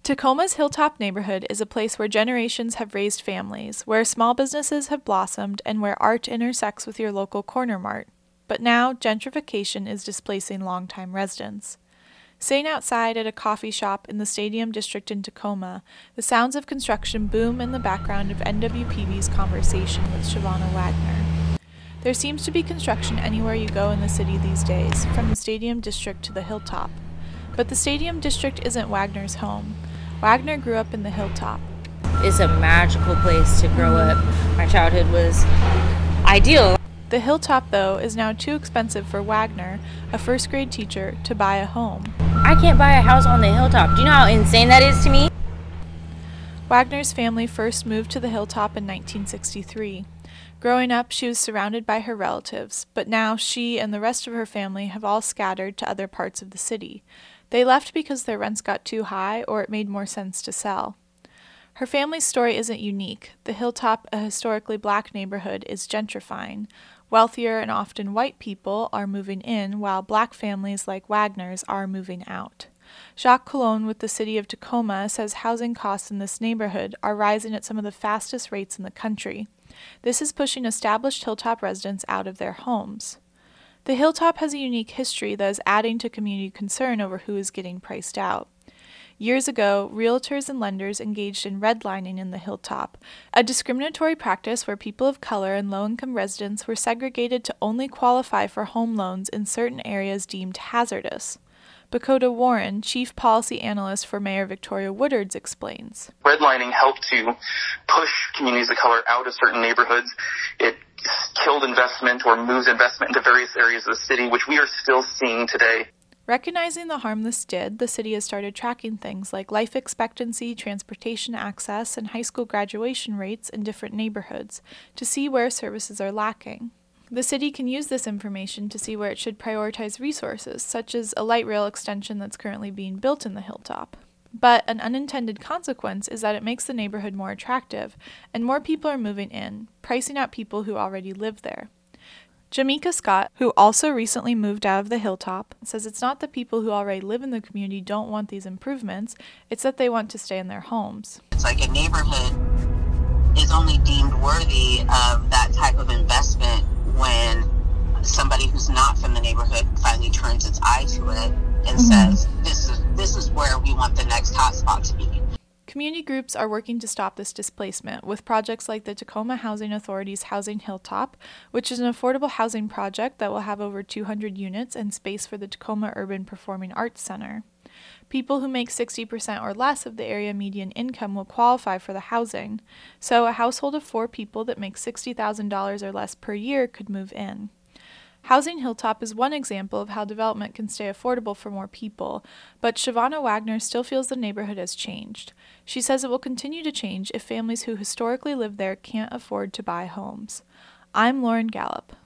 Tacoma's Hilltop neighborhood is a place where generations have raised families, where small businesses have blossomed, and where art intersects with your local corner mart. But now, gentrification is displacing longtime residents. Sitting outside at a coffee shop in the Stadium District in Tacoma, the sounds of construction boom in the background of NWPB's conversation with Shavonna Wagner. There seems to be construction anywhere you go in the city these days, from the Stadium District to the Hilltop. But the Stadium District isn't Wagner's home. Wagner grew up in the Hilltop. It's a magical place to grow up. My childhood was ideal. The Hilltop, though, is now too expensive for Wagner, a first-grade teacher, to buy a home. I can't buy a house on the Hilltop. Do you know how insane that is to me? Wagner's family first moved to the Hilltop in 1963. Growing up, she was surrounded by her relatives, but now she and the rest of her family have all scattered to other parts of the city. They left because their rents got too high or it made more sense to sell. Her family's story isn't unique. The Hilltop, a historically black neighborhood, is gentrifying. Wealthier and often white people are moving in, while black families like Wagner's are moving out. Jacques Colon with the city of Tacoma says housing costs in this neighborhood are rising at some of the fastest rates in the country. This is pushing established Hilltop residents out of their homes. The Hilltop has a unique history that is adding to community concern over who is getting priced out. Years ago, realtors and lenders engaged in redlining in the Hilltop, a discriminatory practice where people of color and low-income residents were segregated to only qualify for home loans in certain areas deemed hazardous. Bakota Warren, Chief Policy Analyst for Mayor Victoria Woodards, explains. Redlining helped to push communities of color out of certain neighborhoods. It killed investment or moved investment into various areas of the city, which we are still seeing today. Recognizing the harm this did, the city has started tracking things like life expectancy, transportation access, and high school graduation rates in different neighborhoods to see where services are lacking. The city can use this information to see where it should prioritize resources, such as a light rail extension that's currently being built in the Hilltop. But an unintended consequence is that it makes the neighborhood more attractive, and more people are moving in, pricing out people who already live there. Jamaica Scott, who also recently moved out of the Hilltop, says it's not that people who already live in the community don't want these improvements, it's that they want to stay in their homes. It's like a neighborhood is only deemed worthy of that type of investment when somebody who's not from the neighborhood finally turns its eye to it and says, this is where we want the next hotspot to be. Community groups are working to stop this displacement with projects like the Tacoma Housing Authority's Housing Hilltop, which is an affordable housing project that will have over 200 units and space for the Tacoma Urban Performing Arts Center. People who make 60% or less of the area median income will qualify for the housing, so a household of 4 people that makes $60,000 or less per year could move in. Housing Hilltop is one example of how development can stay affordable for more people, but Shavonna Wagner still feels the neighborhood has changed. She says it will continue to change if families who historically live there can't afford to buy homes. I'm Lauren Gallup.